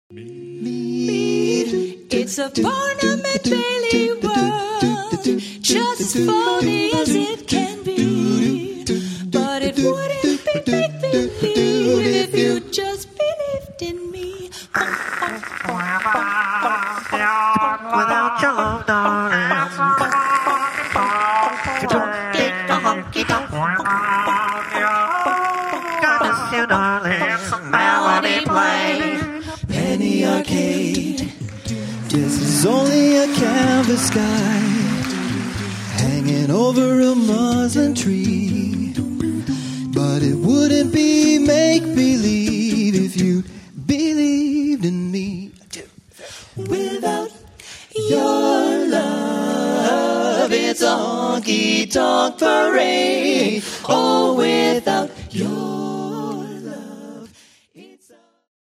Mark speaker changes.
Speaker 1: It's a Barnum and Bailey world, just as funny as it can be. But it wouldn't be make-believe if you just believed in me.
Speaker 2: Without your love, darling, don't take the honky-tonk. God bless you, darling, melody play.
Speaker 3: Penny Arcade. This is only a canvas sky hanging over a muslin tree. But it wouldn't be make-believe if you believed in me. Without your love, it's a honky-tonk parade. Oh, without